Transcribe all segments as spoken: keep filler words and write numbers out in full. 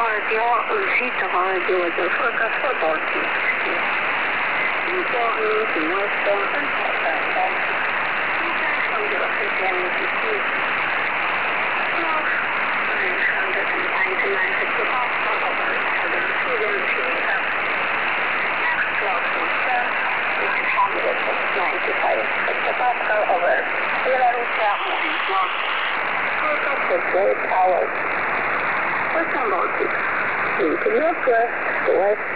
radio, uscito radio del fracasso Ritorni in questo importante. Intention della Christianity is love. nine hundred ninety-nine is the gospel of our southern freedom to have. Next love himself, nine hundred ninety-five is the gospel of our Belarusia moving north. Focus the great hours. Western Baltic, into northwest to west,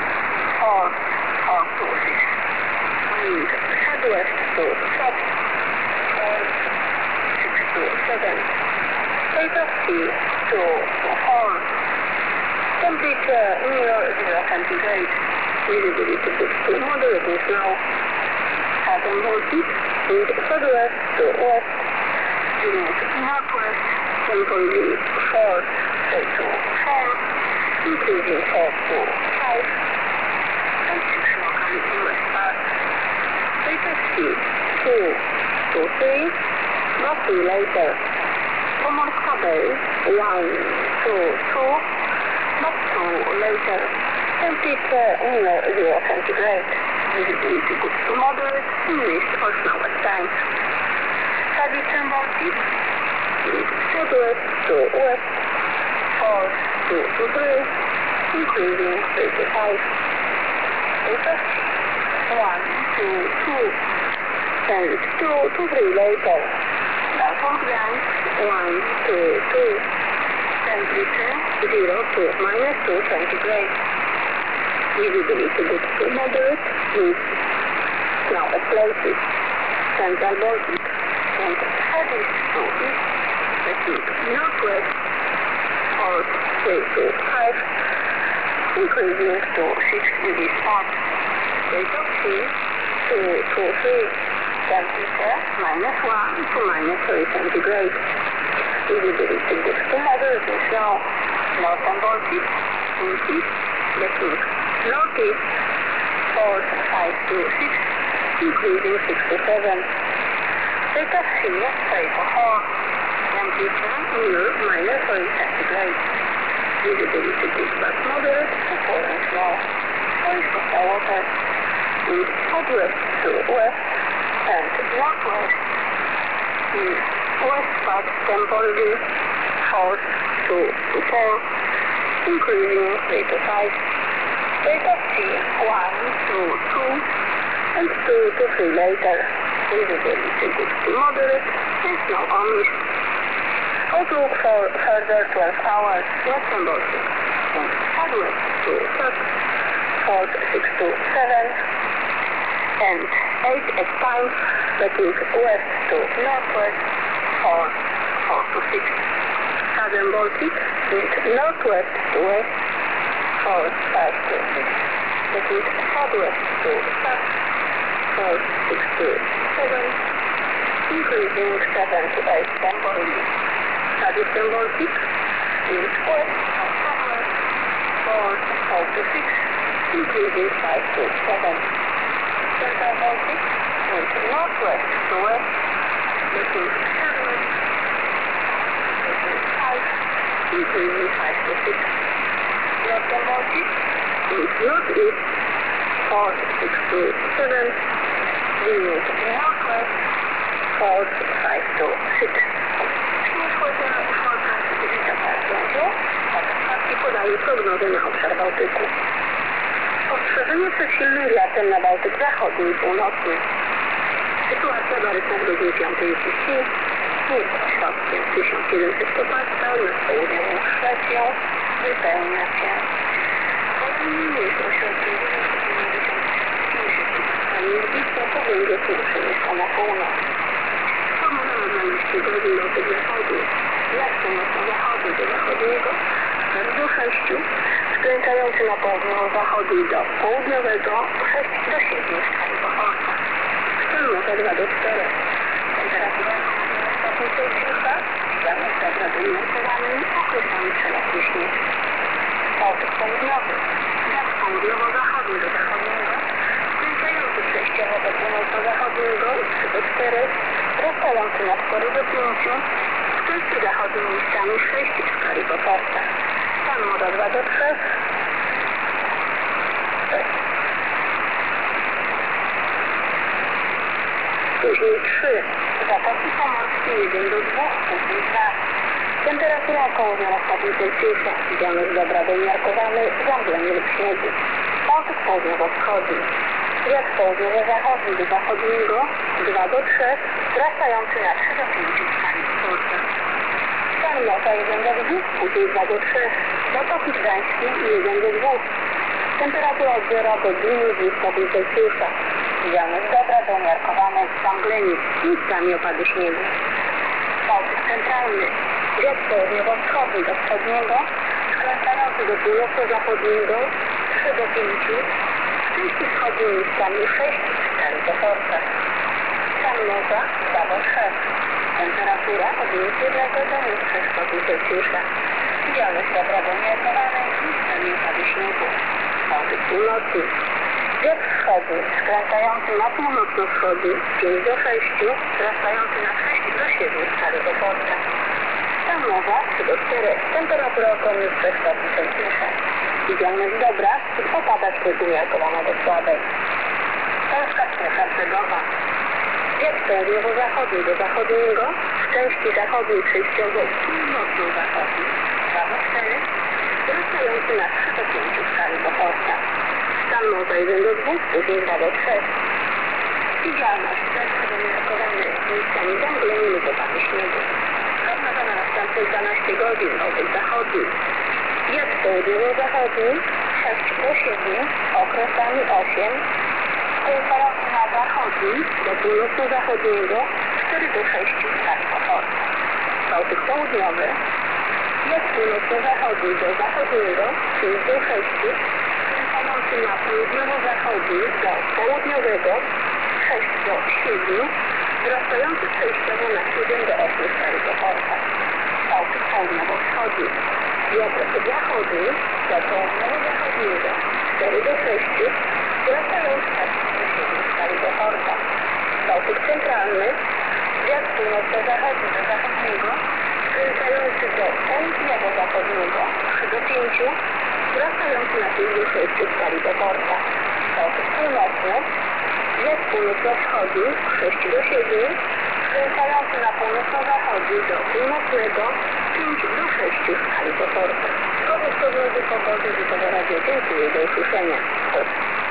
or or to east, wind southwest to south, or six to seven, rate of sea to four, temperature near zero centigrade, visibility good to moderate in snow, Southern Baltic, wind southwest to west, wind northwest, temporarily four to four, increasing four to five, and six locally in west part. Rate of sea two to three, roughly later. Pomorska Bay one to two, not two later. Temperature near zero centigrade. Visibility good to moderate, in mist or snow at times. Southeastern Baltic, southwest to west, four to three, increasing three to five. Rate of one to two, and two to three later. Norfolk Gdańsk one to two, temperature zero to minus two centigrade. Visibility good to moderate, with snow at places. Central Baltic, and southeast to east, Pacific northwest, or three to five, increasing to six in this part. Rate of sea two to three, temperature minus one to minus three centigrade. Visibility good to moderate in snow. Northern Baltic, wind east, Pacific northeast, four to five to six, increasing six to seven. Rate of sea three to four. Temperature near minus three centigrade. Visibility good but moderate to falling snow. Voice of the water. Wind southwest to west and northwest. In west part temporarily four to four, increasing three to five. Rate of sea one to two and two to three later. Visibility good to moderate and snow or mist. Outlook for further twelve hours, Western Baltic, and southwest to south, four to six to seven, and eight at times, between west to northwest, four, four to six. Southern Baltic, and northwest to west, four, five to six, between southwest to south, four, six to seven, increasing seven to eight temporarily. Southeastern Baltic, wind west or southwest, four, four to six, increasing five to seven. Central Baltic, wind northwest to west, between seven, five, increasing five to six. Northern Baltic, wind northeast, four, six to seven, wind northwest, four, five to six. Podaje prognozę na obszar Bałtyku. Ostrzeżenie przed silnym wiatrem na Bałtyk zachodni i północny. Sytuacja na rysach do godziny piątej trzydzieści. Niebo środkiem tysiąc siedemset stopni nad południową Szwecją wypełnia się. Mniejszą środkiem niezwykłą pogłębie północną na północ. Formuła na dwanaście godzin do zachodu. Jak północno-zachodu do zachodniego, do sześciu, skręcający na południowo-zachodu do południowego, sześć do siedmiu w skali pochłonka. Sztylnota dwa do czterech. Temperatura stopni Celsjusza, wiatr zagradującowany, okresami przelotny śnieg. Bałtyk południowy, wiatr południowo-zachodni do zachodniego, skręcający przejściowo do północno-zachodniego, trzy do czterech, rostający na cztery do pięciu, skręty zachodnie miejscami sześć w skali poparcia. Stan moda dwa do trzech. Później trzy. Zatoki pomorskie jeden do dwóch. Później dwa. Temperatura około zera stopni Celsjusza. Widzialność dobra do umiarkowanej. Zamglenie lub śniegu. Bałtyk południowo-wschodni. Wiatr południowo-zachodni do zachodniego dwa do trzech. Wzrastający na trzy do pięciu w skali Polska. Stan morza jeden do dwóch. Później dwa do trzech. Zatoki Gdańskie jeden do dwóch. Temperatura od zera do minus dwóch stopni Celsjusza. Widzialność dobra do umiarkowanej w zamgleniu. Miejscami opady śniegu. Bałtyk centralny. Wiatr południowo-wschodni do wschodniego, skręcający do północno-zachodniego trzy do pięciu, w części wschodniej miejscami sześć w skali Pohorca. Stan morza dwa do trzech. Temperatura od minus jednego do minus trzech stopni Celsjusza. Widzialność dobra do umiarkowanej, miejscami opady śniegu. Bałtyk północny. Wiatr wschodni, skręcający na północno-wschodni pięć do sześciu, wzrastający na sześć do siedmiu w skali Pohorca. Stan morza trzy do czterech. Temperatura około minus trzech stopni Celsjusza. Widzialność dobra, opada śnieg umiarkowana do słabej. Polska strefa brzegowa. Wiatr południowo-zachodni do zachodniego, w części zachodniej przejściowo północno-zachodni dwa do czterech, wzrastający na trzy do pięciu w skali Pohorca. Stan morza jeden do dwóch, później dwa do trzech. Widzialność strefy do umiarkowanej, miejscami zamglenie lub opady śniegu. Prognoza na następne dwanaście godzin, bałtyk zachodni. Wiatr południowo-zachodni sześć do siedmiu, okresami osiem. Skręcający na zachodni do północno-zachodniego cztery do sześciu w skali Pohorca. Bałtyk południowy. Wiatr północno-zachodni do zachodniego pięć do sześciu. Skręcający na południowo-zachodni do południowego sześć do siedmiu. Wzrastający przejściowo na siedem do ośmiu w skali Pohorca. Bałtyk południowo-wschodni. Wiatr zachodni do południowo-zachodniego cztery do sześciu. Wzrastający na trzy do siedmiu w skali Pohorca. Bałtyk centralny. Wiatr północno-zachodni do zachodniego. Skręcający do południowo-zachodniego trzy do pięciu. Wzrastający na pięć do sześciu w skali Pohorca. Bałtyk północny. Wiatr północno-wschodni sześć do siedmiu, skręcający na północno-zachodni do północnego pięć do sześciu w skali Pohorca. Wobec prognozy pogody Żytowe Radio dziękuję, do usłyszenia.